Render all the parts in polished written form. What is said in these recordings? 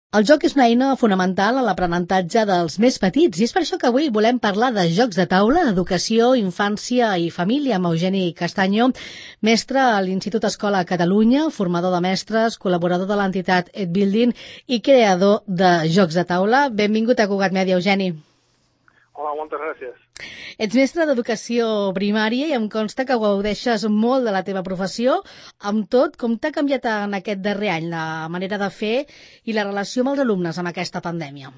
El joc és una eina fonamental a l'aprenentatge dels més petits i és per això que avui volem parlar de jocs de taula, educació, infància i família amb Eugeni Castaño, mestre a l'Institut Escola Catalunya, formador de mestres, col·laborador de l'entitat EdBuilding i creador de jocs de taula. Benvingut a Cugat Mèdia, Eugeni. Hola, moltes gràcies. Ets mestre d'educació primària i em consta que gaudeixes molt de la teva professió. Amb tot, com t'ha canviat en aquest darrer any la manera de fer i la relació amb els alumnes amb aquesta pandèmia?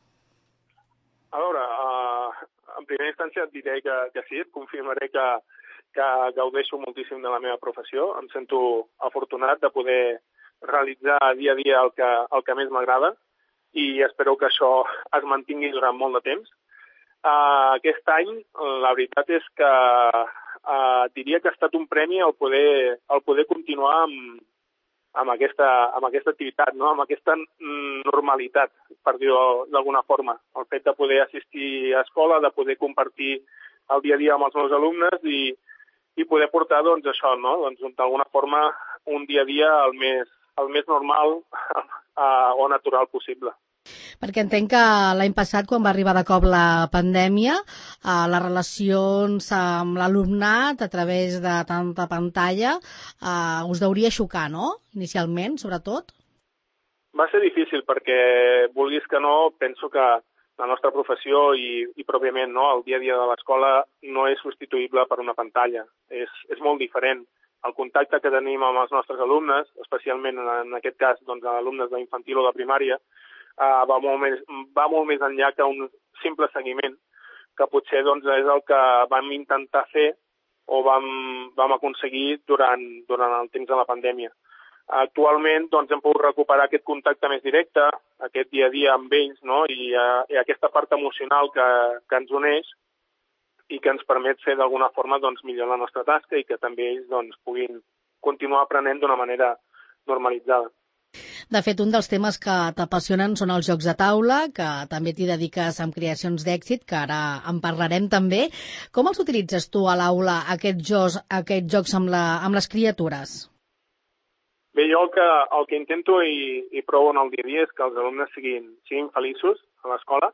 A veure, en primera instància et diré que sí, et confirmaré que gaudeixo moltíssim de la meva professió. Em sento afortunat de poder realitzar dia a dia el que més m'agrada i espero que això es mantingui durant molt de temps. Aquest any, la veritat és que diria que ha estat un premi el poder continuar amb aquesta activitat, no? Amb aquesta normalitat, per dir-ho d'alguna forma. El fet de poder assistir a escola, de poder compartir el dia a dia amb els meus alumnes i poder portar, doncs, això, no? Doncs, d'alguna forma, un dia a dia el més normal o natural possible. Perquè entenc que l'any passat, quan va arribar de cop la pandèmia, les relacions amb l'alumnat a través de tanta pantalla us deuria xocar, no? Inicialment, sobretot. Va ser difícil perquè, vulguis que no, penso que la nostra professió i pròpiament no, el dia a dia de l'escola no és substituïble per una pantalla. És molt diferent. El contacte que tenim amb els nostres alumnes, especialment en aquest cas doncs, alumnes d'infantil o de primària, va molt més enllà que un simple seguiment, que potser doncs, és el que vam intentar fer o vam aconseguir durant el temps de la pandèmia. Actualment doncs, hem pogut recuperar aquest contacte més directe, aquest dia a dia amb ells, no? I aquesta part emocional que ens uneix i que ens permet fer d'alguna forma doncs, millor la nostra tasca i que també ells doncs, puguin continuar aprenent d'una manera normalitzada. De fet, un dels temes que t'apassionen són els jocs de taula, que també t'hi dediques amb creacions d'èxit, que ara en parlarem també. Com els utilitzes tu a l'aula, aquests jocs amb les criatures? Bé, jo el que intento i provo en el dia a dia és que els alumnes siguin feliços a l'escola.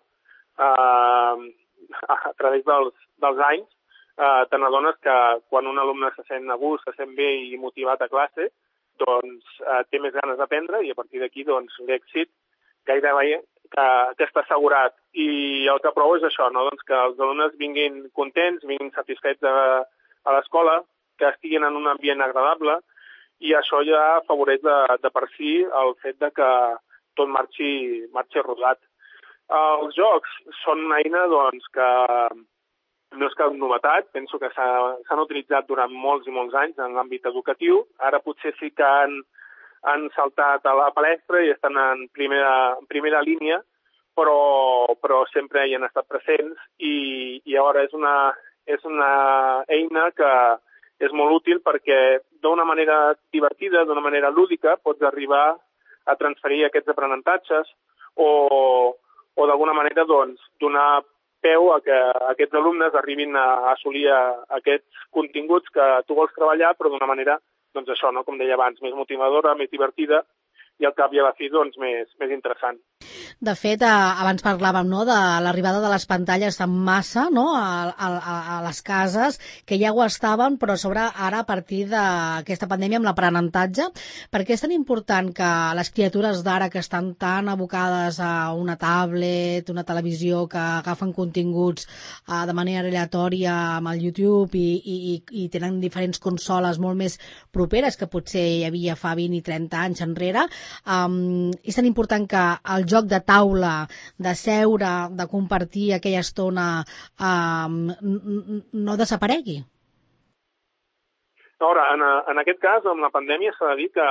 A través dels anys, te n'adones que quan un alumne se sent a gust, se sent bé i motivat a classe, doncs té més ganes d'aprendre i a partir d'aquí doncs, l'èxit gairebé que està assegurat. I el que provo és això, no? Doncs que els alumnes vinguin contents, vinguin satisfets a l'escola, que estiguin en un ambient agradable i això ja afavoreix de per si el fet de que tot marxi rodat. Els jocs són una eina doncs, que no és cap novetat, penso que s'han utilitzat durant molts i molts anys en l'àmbit educatiu. Ara potser sí que han saltat a la palestra i estan en primera línia, però sempre hi han estat presents i ara és una eina que és molt útil perquè d'una manera divertida, d'una manera lúdica, pots arribar a transferir aquests aprenentatges o d'alguna manera doncs, donar peu a que aquests alumnes arribin a assolir aquests continguts que tu vols treballar, però d'una manera, doncs això, no? Com deia abans, més motivadora, més divertida i al cap i a la fi, doncs, més interessant. De fet, abans parlàvem no, de l'arribada de les pantalles en massa no, a les cases, que ja ho estaven, però a sobre ara a partir d'aquesta pandèmia amb l'aprenentatge. Per què és tan important que les criatures d'ara que estan tan abocades a una tablet, una televisió, que agafen continguts de manera aleatòria amb el YouTube i tenen diferents consoles molt més properes que potser hi havia fa 20 i 30 anys enrere, és tan important que el joc de taula, de seure, de compartir aquella estona no desaparegui? Ara, en aquest cas, amb la pandèmia, s'ha de dir que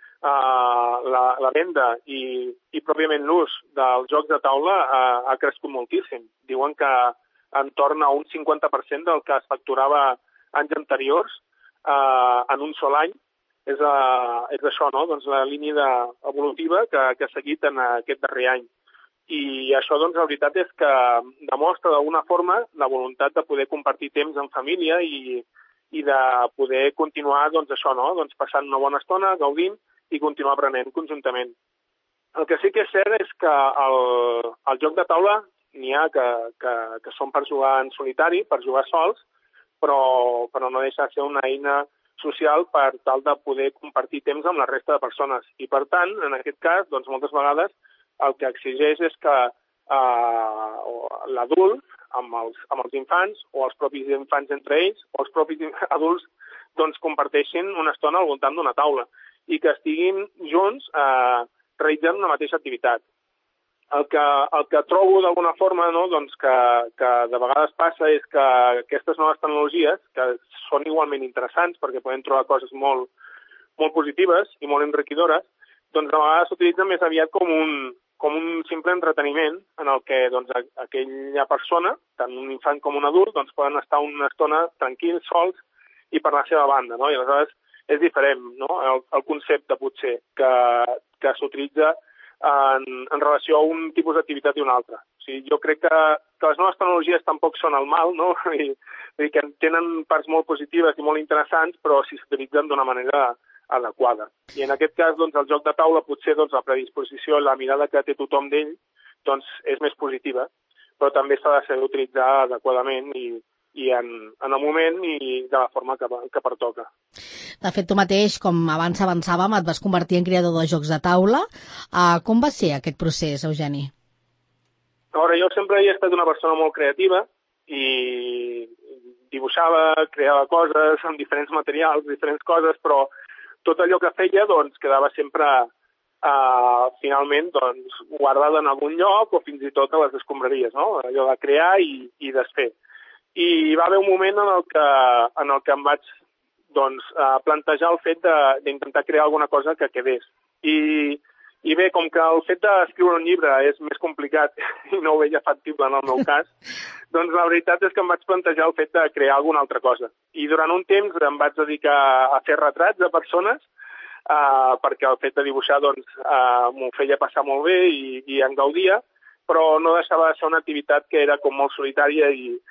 la venda i pròpiament l'ús dels jocs de taula ha crescut moltíssim. Diuen que entorn a un 50% del que es facturava anys anteriors en un sol any és això, no? Doncs la línia evolutiva que ha seguit en aquest darrer any. I això, doncs, la veritat és que demostra d'alguna forma la voluntat de poder compartir temps en família i de poder continuar, doncs, això, no? Doncs passant una bona estona, gaudint i continuar aprenent conjuntament. El que sí que és cert és que el joc de taula n'hi ha que són per jugar en solitari, per jugar sols, però no deixa de ser una eina social per tal de poder compartir temps amb la resta de persones. I, per tant, en aquest cas, doncs, moltes vegades el que exigeix és que l'adult, amb els infants, o els propis infants entre ells, o els propis adults, doncs, comparteixin una estona al voltant d'una taula i que estiguin junts realitzant una mateixa activitat. El que trobo d'alguna forma, no, doncs que de vegades passa és que aquestes noves tecnologies, que són igualment interessants perquè podem trobar coses molt, molt positives i molt enriquidores, doncs de vegades s'utilitzen més aviat com un simple entreteniment en el que doncs, aquella persona, tant un infant com un adult, doncs, poden estar una estona tranquils, sols i per la seva banda, no? I aleshores és diferent, no? El concepte potser que s'utilitza en relació a un tipus d'activitat i un altre. O sigui, jo crec que les noves tecnologies tampoc són el mal, no? I que tenen parts molt positives i molt interessants, però si s'utilitzen d'una manera adequada. I en aquest cas, doncs, el joc de taula, potser doncs, la predisposició, la mirada que té tothom d'ell, doncs, és més positiva, però també s'ha de saber utilitzar adequadament i en el moment i de la forma que pertoca. De fet, tu mateix, com abans avançàvem, et vas convertir en creador de jocs de taula. Com va ser aquest procés, Eugeni? A veure, jo sempre he estat una persona molt creativa i dibuixava, creava coses amb diferents materials, diferents coses, però tot allò que feia doncs, quedava sempre finalment doncs, guardat en algun lloc o fins i tot a les escombraries, no? Allò de crear i desfer. I va haver un moment en el que em vaig doncs, plantejar el fet d'intentar crear alguna cosa que quedés. I bé, com que el fet d'escriure un llibre és més complicat i no ho veia factible en el meu cas, doncs la veritat és que em vaig plantejar el fet de crear alguna altra cosa. I durant un temps em vaig dedicar a fer retrats de persones, perquè el fet de dibuixar doncs, m'ho feia passar molt bé i en gaudia, però no deixava de ser una activitat que era com molt solitària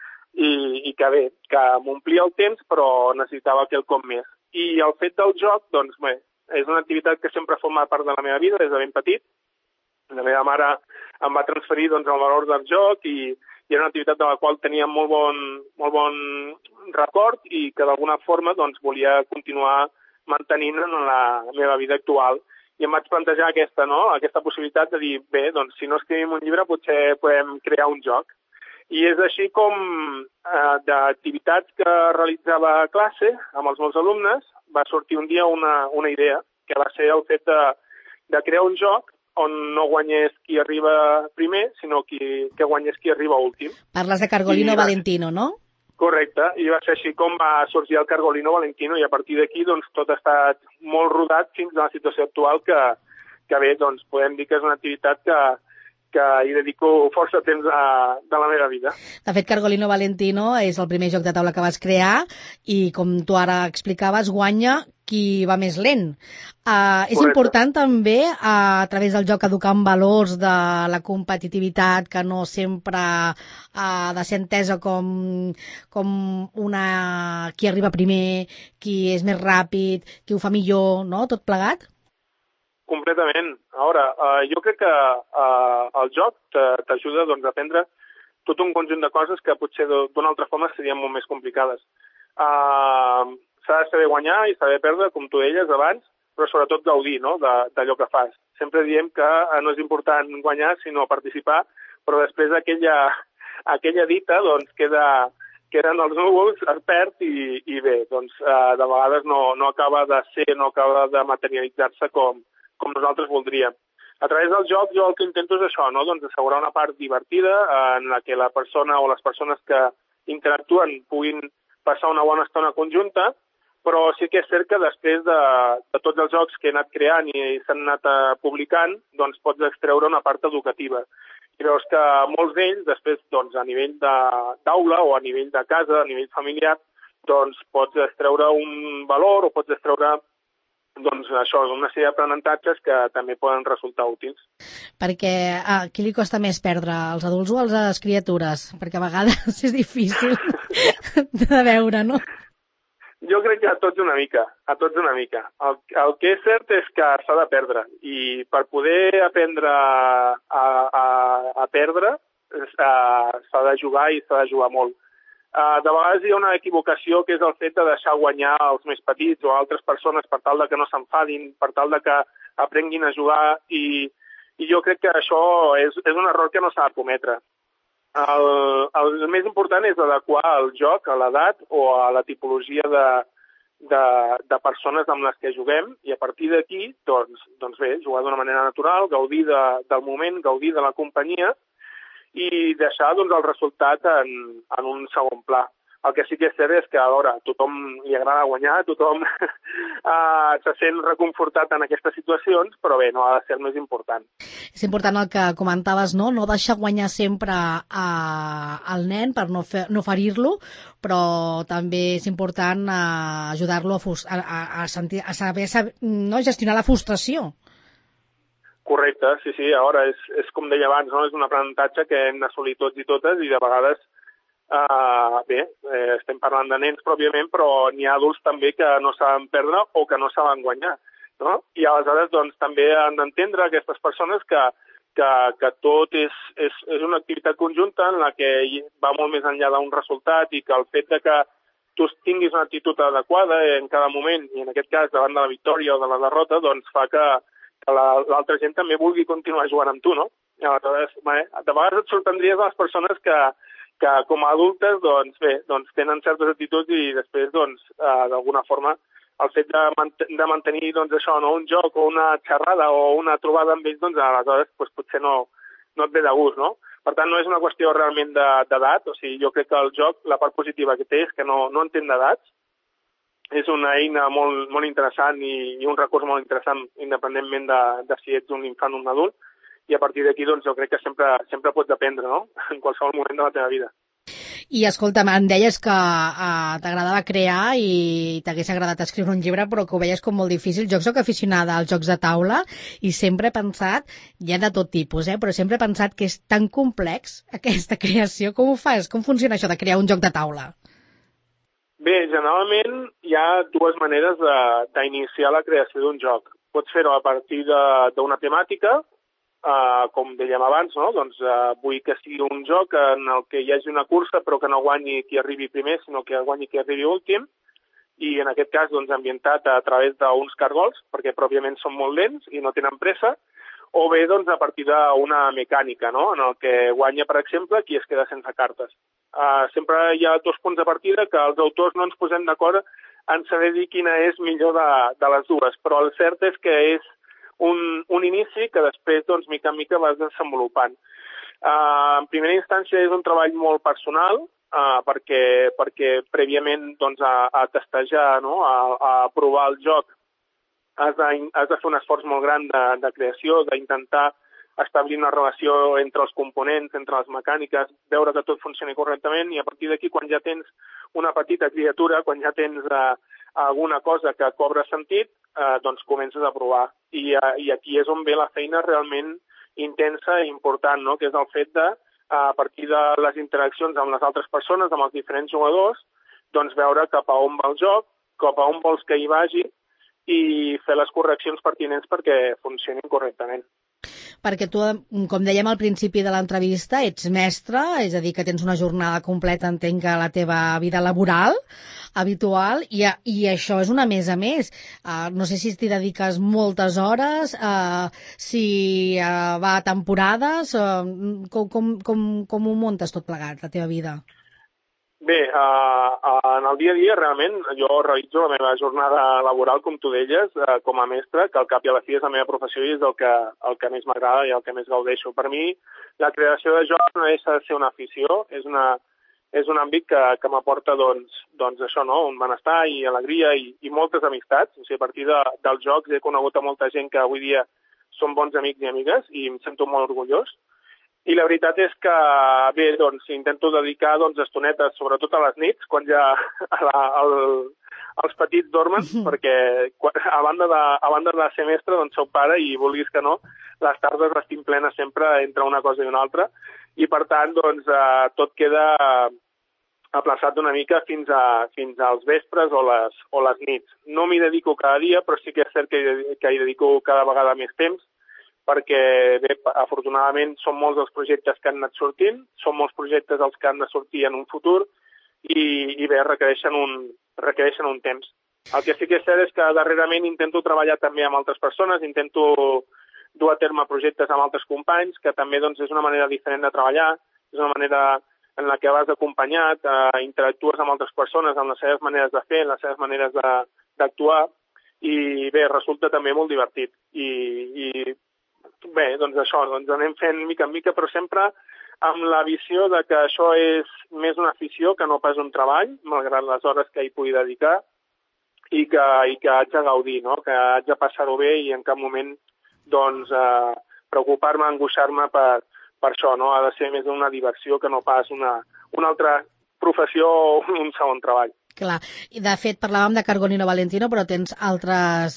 i que bé, que m'omplia el temps però necessitava quelcom més. I el fet del joc, doncs bé, és una activitat que sempre ha format part de la meva vida des de ben petit. La meva mare em va transferir doncs, el valor del joc i era una activitat de la qual tenia molt bon record i que d'alguna forma doncs, volia continuar mantenint en la meva vida actual. I em vaig plantejar aquesta possibilitat de dir, bé, doncs si no escrivim un llibre potser podem crear un joc. I és així com d'activitats que realitzava a classe amb els meus alumnes va sortir un dia una idea, que va ser el fet de crear un joc on no guanyés qui arriba primer, sinó que guanyés qui arriba últim. Parles de Cargolino Valentino, no? Correcte, i va ser així com va sorgir el Cargolino Valentino i a partir d'aquí doncs, tot ha estat molt rodat fins a la situació actual que bé, doncs, podem dir que és una activitat que hi dedico força temps de la meva vida. De fet, Cargolino Valentino és el primer joc de taula que vas crear i, com tu ara explicaves, guanya qui va més lent. És important també, a través del joc, educar en valors de la competitivitat, que no sempre ha de ser entesa com qui arriba primer, qui és més ràpid, qui ho fa millor, no? Tot plegat? Completament. A veure, jo crec que el joc t'ajuda doncs, a aprendre tot un conjunt de coses que potser d'una altra forma serien molt més complicades. S'ha de saber guanyar i saber perdre, com tu deies abans, però sobretot gaudir, no?, d'allò que fas. Sempre diem que no és important guanyar, sinó participar, però després aquella dita doncs, queden els núvols, es perd i bé, doncs, de vegades no acaba de ser, no acaba de materialitzar-se com nosaltres voldríem. A través del joc jo el que intento és això, no? Doncs assegurar una part divertida en la que la persona o les persones que interactuen puguin passar una bona estona conjunta, però sí que és cert que després de tots els jocs que he anat creant i s'han anat publicant, doncs pots extreure una part educativa. I veus que molts d'ells, després, doncs, a nivell d'aula o a nivell de casa, a nivell familiar, doncs pots extreure un valor o pots extreure doncs això, una sèrie d'aprenentatges que també poden resultar útils. Perquè a qui li costa més perdre, als adults o a les criatures? Perquè a vegades és difícil de veure, no? Jo crec que a tots una mica, El que és cert és que s'ha de perdre, i per poder aprendre a perdre s'ha de jugar i s'ha de jugar molt. De vegades hi ha una equivocació que és el fet de deixar guanyar els més petits o altres persones per tal de que no s'enfadin, per tal de que aprenguin a jugar, i jo crec que això és un error que no s'ha de cometre. El més important és adequar el joc a l'edat o a la tipologia de persones amb les que juguem, i a partir d'aquí, doncs bé, jugar d'una manera natural, gaudir del moment, gaudir de la companyia i deixar doncs, el resultat en un segon pla. El que sí que és cert és que a tothom li agrada guanyar, tothom se sent reconfortat en aquestes situacions, però bé, no ha de ser el més important. És important el que comentaves, no deixar guanyar sempre al nen per no ferir-lo, però també és important ajudar-lo a saber gestionar la frustració. Correcte, sí, és com deia abans, no? És un aprenentatge que hem d'assolir tots i totes, i de vegades estem parlant de nens pròpiament, però n'hi ha adults també que no saben perdre o que no saben guanyar, no? I aleshores doncs, també han d'entendre aquestes persones que tot és una activitat conjunta en la que va molt més enllà d'un resultat, i que el fet de que tu tinguis una actitud adequada en cada moment, i en aquest cas davant de la victòria o de la derrota, doncs fa que l'altra gent també vulgui continuar jugant amb tu, no? I aleshores, de vegades et sorprendries de les persones que com a adultes doncs tenen certes actituds, i després d'alguna forma el fet de mantenir això, no, un joc o una xerrada o una trobada amb ells, doncs aleshores potser no et ve de gust, no? Per tant, no és una qüestió realment d'edat, o sigui, jo crec que el joc, la part positiva que té és que no entén d'edats, és una eina molt, molt interessant i un recurs molt interessant, independentment de si ets un infant o un adult, i a partir d'aquí doncs, jo crec que sempre pots aprendre, no?, en qualsevol moment de la teva vida. I escolta'm, em deies que t'agradava crear i t'hagués agradat escriure un llibre, però que ho veies com molt difícil. Jo soc aficionada als jocs de taula i sempre he pensat, hi ha de tot tipus, però sempre he pensat que és tan complex aquesta creació. Com ho fas? Com funciona això de crear un joc de taula? Bé, generalment hi ha dues maneres d'iniciar la creació d'un joc. Pots fer-ho a partir d'una temàtica, com dèiem abans, no? Doncs vull que sigui un joc en el que hi hagi una cursa però que no guanyi qui arribi primer, sinó que guanyi qui arribi últim, i en aquest cas doncs, ambientat a través d'uns cargols, perquè pròpiament són molt lents i no tenen pressa, o bé doncs, a partir d'una mecànica, no? En el que guanya, per exemple, qui es queda sense cartes. Sempre hi ha dos punts de partida que els autors no ens posem d'acord en saber dir quina és millor de les dues, però el cert és que és un inici que després, doncs, mica en mica vas desenvolupant. En primera instància és un treball molt personal, perquè prèviament doncs, a testejar, no? a provar el joc, has de fer un esforç molt gran de creació, d'intentar establir una relació entre els components, entre les mecàniques, veure que tot funcioni correctament, i a partir d'aquí, quan ja tens una petita criatura, quan ja tens alguna cosa que cobra sentit, doncs comences a provar. I aquí és on ve la feina realment intensa i important, no? Que és el fet de, a partir de les interaccions amb les altres persones, amb els diferents jugadors, doncs veure cap a on va el joc, cap a on vols que hi vagi, i fer les correccions pertinents perquè funcionin correctament. Perquè tu, com dèiem al principi de l'entrevista, ets mestre, és a dir, que tens una jornada completa, entenc, a la teva vida laboral habitual, i això és una més a més. No sé si t'hi dediques moltes hores, si va a temporades, com ho muntes tot plegat, la teva vida? Bé, en el dia a dia, realment, jo realitzo la meva jornada laboral, com tu deies, com a mestre, que al cap i a la fi és la meva professió i és el que més m'agrada i el que més gaudeixo. Per mi, la creació de jocs no deixa de ser una afició, és un àmbit que m'aporta, doncs això, no? Un benestar i alegria i moltes amistats. O sigui, a partir dels jocs he conegut a molta gent que avui dia són bons amics i amigues i em sento molt orgullós. I la veritat és que, bé, doncs, intento dedicar estonetes, sobretot a les nits, quan ja els petits dormen, perquè a banda de ser mestre, doncs soc pare i, vulguis que no, les tardes les tinc plenes sempre entre una cosa i una altra, i per tant, doncs, tot queda aplaçat una mica fins als vespres o les nits. No m'hi dedico cada dia, però sí que és cert que hi dedico cada vegada més temps, perquè bé, afortunadament són molts els projectes que han anat sortint, són molts projectes els que han de sortir en un futur i bé, requereixen un temps. El que sí que és cert és que darrerament intento treballar també amb altres persones, intento dur a terme projectes amb altres companys, que també doncs, és una manera diferent de treballar, és una manera en la que vas acompanyat, interactues amb altres persones, amb les seves maneres de fer, les seves maneres d'actuar, i bé, resulta també molt divertit. I bé, doncs això, doncs anem fent mica en mica, però sempre amb la visió de que això és més una afició que no pas un treball, malgrat les hores que hi pugui dedicar, i que haig de gaudir, no? Que haig de passar-ho bé i en cap moment doncs, preocupar-me, angoixar-me per això, no? Ha de ser més una diversió que no pas una altra professió o un segon treball. Clar, i de fet parlàvem de Cargolino Valentino, però tens altres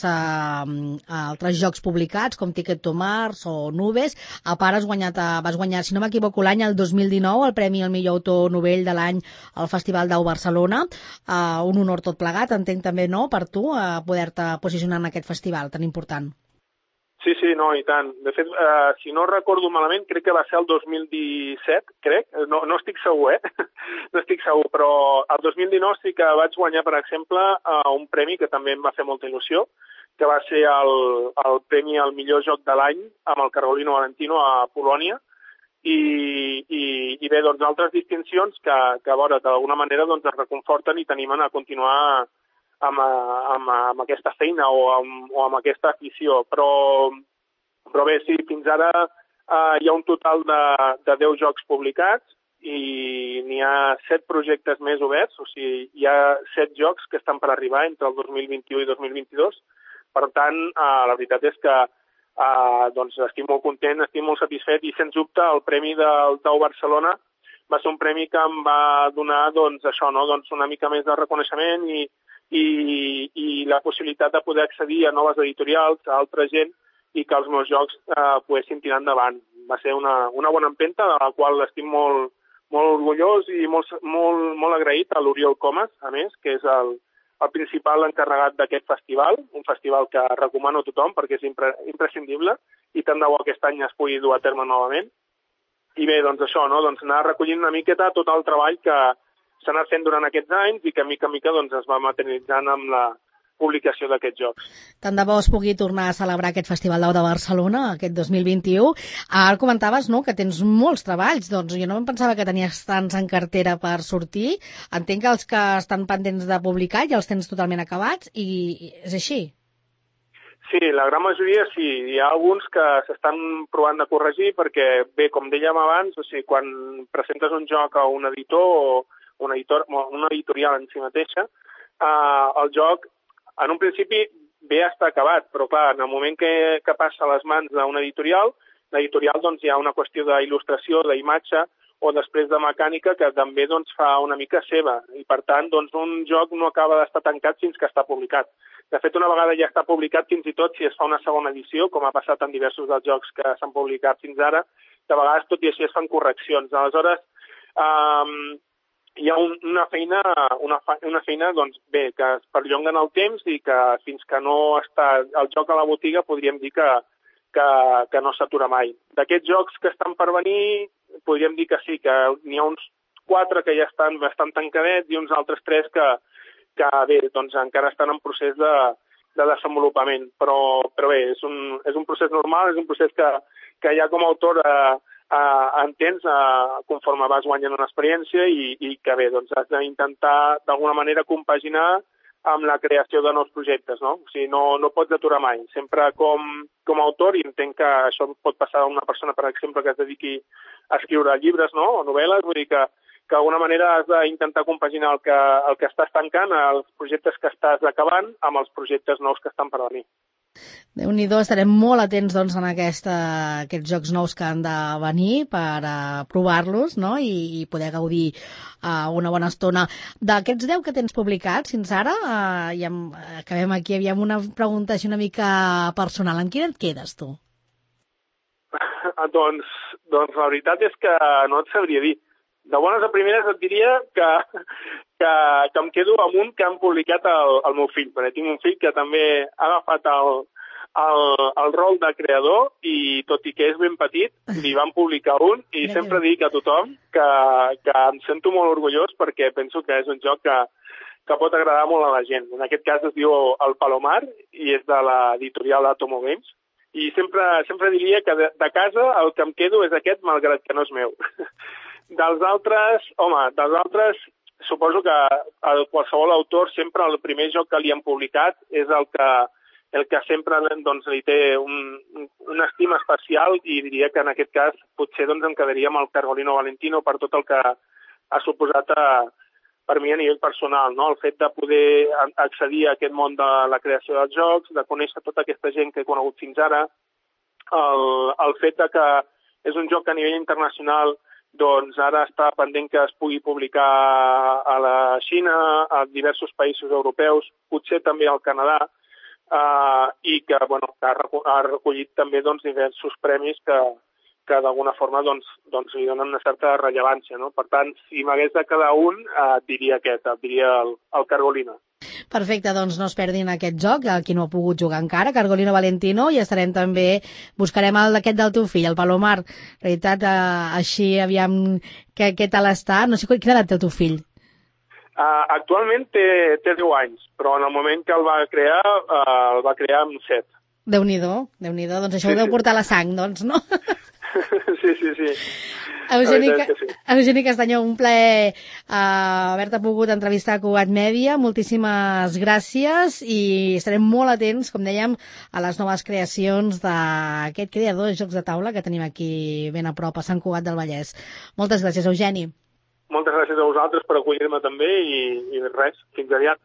jocs publicats, com Ticket to Mars o Nubes. A part vas guanyar, si no m'equivoco, l'any el 2019, el Premi al millor autor novell de l'any al Festival d'Au Barcelona. Un honor tot plegat, entenc també, no?, per tu, poder-te posicionar en aquest festival tan important. Sí, no, i tant. De fet, si no recordo malament, crec que va ser el 2017, crec. No estic segur, No estic segur, però el 2019 sí que vaig guanyar, per exemple, un premi que també em va fer molta il·lusió, que va ser el premi al millor joc de l'any amb el Cargolino Valentino a Polònia. I bé, doncs, altres distincions que a veure, d'alguna manera doncs, ens reconforten i t'animen a continuar amb aquesta feina o amb aquesta afició. Però bé, sí, fins ara hi ha un total de 10 jocs publicats i n'hi ha 7 projectes més oberts, o sigui, hi ha 7 jocs que estan per arribar entre el 2021 i 2022. Per tant, la veritat és que doncs, estic molt content, estic molt satisfet i, sens dubte, el Premi del Dau Barcelona va ser un premi que em va donar doncs, això, no? Doncs una mica més de reconeixement i la possibilitat de poder accedir a noves editorials, a altra gent, i que els meus jocs poguessin tirar endavant. Va ser una bona empenta, de la qual estic molt orgullós i molt agraït a l'Oriol Comas, a més, que és el principal encarregat d'aquest festival, un festival que recomano a tothom perquè és imprescindible i tant de bo aquest any es pugui dur a terme novament. I bé, doncs això, no? Doncs anar recollint una miqueta tot el treball que s'ha anat fent durant aquests anys i que mica en mica doncs, es va materialitzant amb la publicació d'aquests jocs. Tant de bo es pugui tornar a celebrar aquest Festival d'Au de Barcelona, aquest 2021. Ara comentaves, no?, que tens molts treballs. Doncs jo no em pensava que tenies tants en cartera per sortir. Entenc que els que estan pendents de publicar ja els tens totalment acabats i és així? Sí, la gran majoria sí. Hi ha alguns que s'estan provant de corregir perquè, bé, com dèiem abans, o sigui, quan presentes un joc a un editor o una editorial en si mateixa, el joc, en un principi, bé està acabat, però clar, en el moment que passa a les mans d'una editorial, l'editorial doncs, hi ha una qüestió d'il·lustració, d'imatge o després de mecànica que també doncs, fa una mica seva. I per tant, doncs, un joc no acaba d'estar tancat fins que està publicat. De fet, una vegada ja està publicat, fins i tot si es fa una segona edició, com ha passat en diversos dels jocs que s'han publicat fins ara, de vegades tot i així es fan correccions. Aleshores, hi ha una feina doncs, bé, que es perllonga en el temps i que fins que no està el joc a la botiga podríem dir que no s'atura mai. D'aquests jocs que estan per venir, podríem dir que sí, que n'hi ha uns 4 que ja estan bastant tancadets i uns altres 3 que bé, doncs encara estan en procés de desenvolupament. Però bé, és un procés normal, és un procés que ja com a autor entens conforme vas guanyant una experiència i que bé, doncs has d'intentar d'alguna manera compaginar amb la creació de nous projectes, no? O sigui, no pots aturar mai. Sempre com a autor, i entenc que això pot passar a una persona, per exemple, que es dediqui a escriure llibres, no?, o novel·les, vull dir que d'alguna manera has d'intentar compaginar el que estàs tancant, els projectes que estàs acabant, amb els projectes nous que estan per venir. Déu-n'hi-do, estarem molt atents doncs, en aquests jocs nous que han de venir per provar-los, no?, i poder gaudir una bona estona. D'aquests 10 que tens publicats fins ara, acabem aquí, aviam una pregunta així una mica personal. En quin et quedes, tu? Doncs la veritat és que no et sabria dir. De bones a primeres et diria que em quedo amb un que han publicat el meu fill, perquè tinc un fill que també ha agafat el rol de creador i tot i que és ben petit, li van publicar un i sempre dic a tothom que em sento molt orgullós perquè penso que és un joc que pot agradar molt a la gent. En aquest cas es diu El Palomar i és de l'editorial Atomo Games i sempre diria que de casa el que em quedo és aquest, malgrat que no és meu. Dels altres, suposo que qualsevol autor sempre el primer joc que li han publicat és el que sempre doncs, li té una estima especial i diria que en aquest cas potser doncs, em quedaria amb el Cargolino Valentino per tot el que ha suposat per mi a nivell personal, no? El fet de poder accedir a aquest món de la creació dels jocs, de conèixer tota aquesta gent que he conegut fins ara, el fet de que és un joc que a nivell internacional doncs ara està pendent que es pugui publicar a la Xina, a diversos països europeus, potser també al Canadà, i que ha recollit també doncs, diversos premis que d'alguna forma doncs, li donen una certa rellevància. No? Per tant, si m'hagués de quedar un, diria el Cargolino. Perfecte, doncs no es perdin aquest joc, qui no ha pogut jugar encara, Cargolino Valentino, i estarem també, buscarem aquest del teu fill, el Palomar. En realitat, així, aviam, què tal està? No sé quina edat té el teu fill. Actualment té 10 anys, però en el moment que el va crear amb 7. Déu-n'hi-do, doncs això ho deu portar a la sang, doncs, no? Sí. Eugeni Castanyó, un plaer haver-te pogut entrevistar a Cugat Mèdia. Moltíssimes gràcies i estarem molt atents, com dèiem, a les noves creacions d'aquest creador de jocs de taula que tenim aquí ben a prop, a Sant Cugat del Vallès. Moltes gràcies, Eugeni. Moltes gràcies a vosaltres per acollir-me també i res, fins aviat.